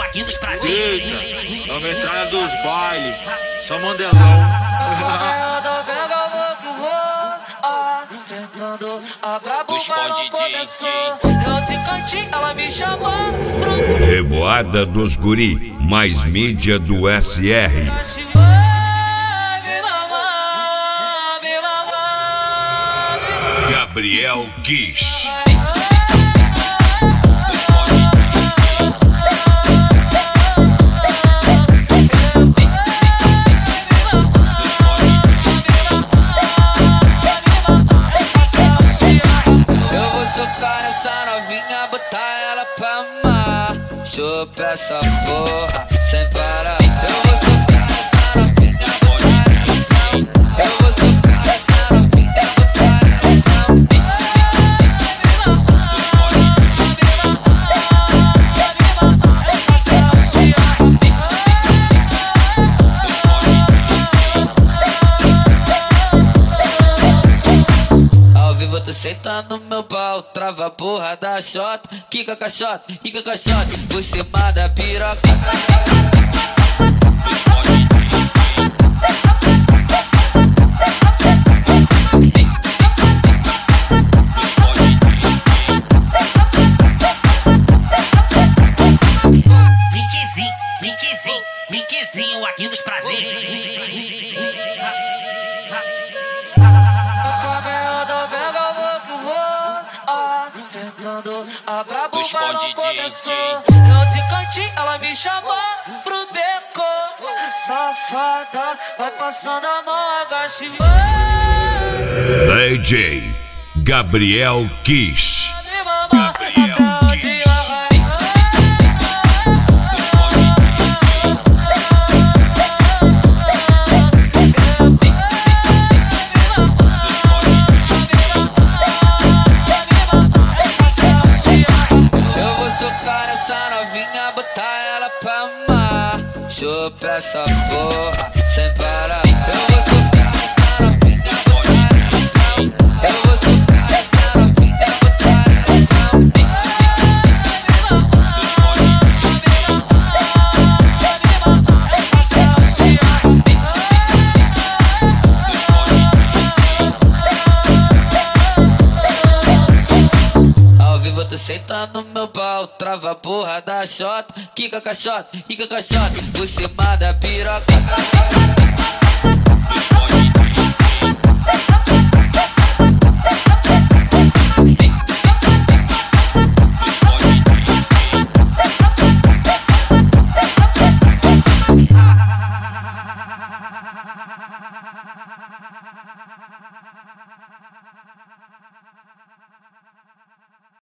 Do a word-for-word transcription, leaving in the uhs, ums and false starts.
aqui dos prazeres. Eita, é uma entrada dos bailes, só Mandelão. Dos escondidinhos. Revoada dos Guri, mais mídia do S R. Gabriel Kish. Chupa essa porra sem parar. Eu vou socar essa novinha, botar ela no chão. Eu vou socar essa novinha, botar ela no chão. Ao vivo tu senta no meu pau, trava a porra da xota, quica caixota, quica caixota, por cima da piroca. Linkzinho, linkzinho, linkzinho aqui dos prazeres. Do escondidinho. Eu de cantinho, ela me chamou pro beco. Safada, vai passando a mão, agache. D J Gabriel Kish. Gabriel Kish. Chupa essa porra sem parar. Eu vou socar essa novinha, botar ela no chão. Eu vou socar essa novinha, botar ela no chão. Ao vivo tu senta no meu pau, trava a porra da xota, quica caixota, quica caixota, por cima da piroca.